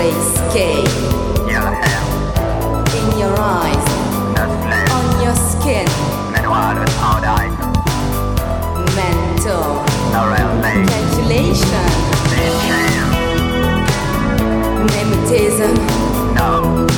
Grayscale. Yellow hair. In your eyes. Nestle. On your skin. Manual without eyes. Mental. Around Calculation. This chair. Nepotism. No.